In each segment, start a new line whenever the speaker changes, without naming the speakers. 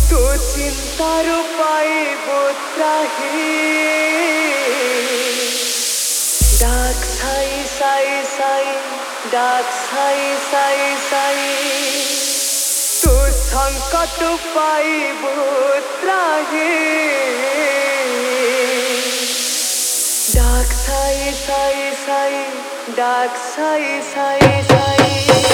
तू चिंतार पाइब त्राही डाक साई साई साई डाक साई साई साई तू संकट पाइब त्राही डाक साई साई साई डाक Sai Sai Sai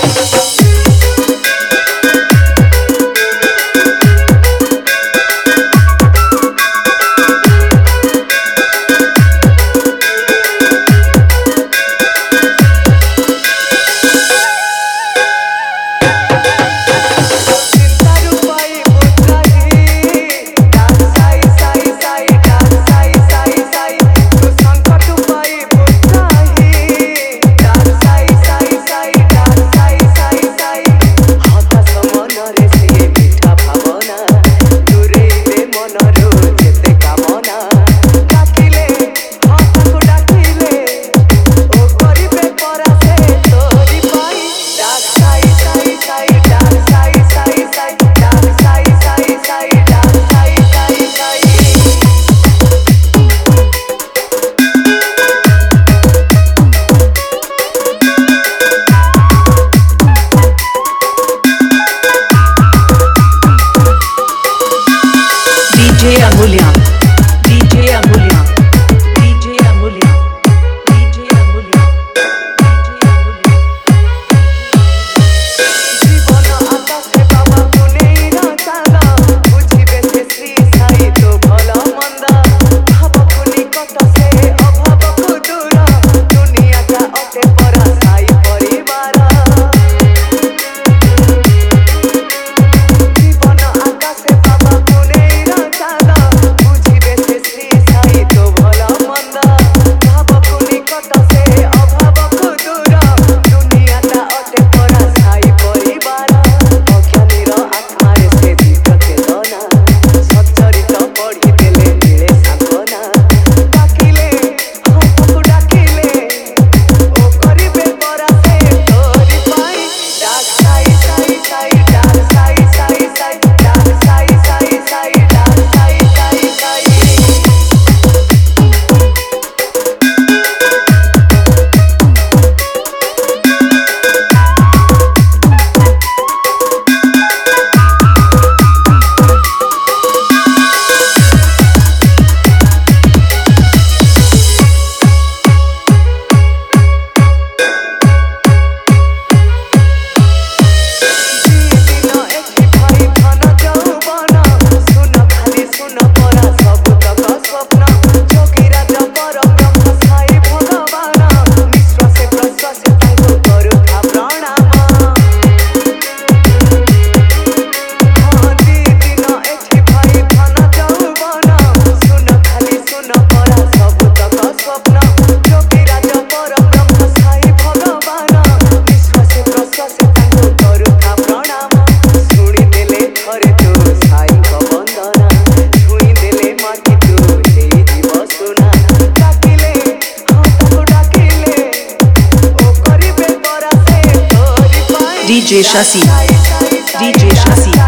DJ Amulya, DJ Amulya, DJ Amulya, DJ Amulya, DJ Amulya.
जीवन आकाशे बाबा पुनेई न चांदा बुझिबे से श्री साई तो भला मंदा भाव पुनि कत से अभाव को दूर दुनिया का अते परा साई परिवार जीवन आकाशे बाबा पुनेई न चांदा बुझिबे से श्री साई तो भला मंदा भाव पुनि कत से अभाव को दूर दुनिया का अते परा साई परिवार अज्ञानीर आत्मारे से दीप चेतना सच्चरित पढ़ी देले मिले सांत्वना डाकिले हाथକୁ डाकिले ओ करिबे परा से तोरी पाई डाक साई साई साई डाक साई साई साई डाक साई साई साई डाक Sai Sai Sai
DJ Shasi, DJ Shasi.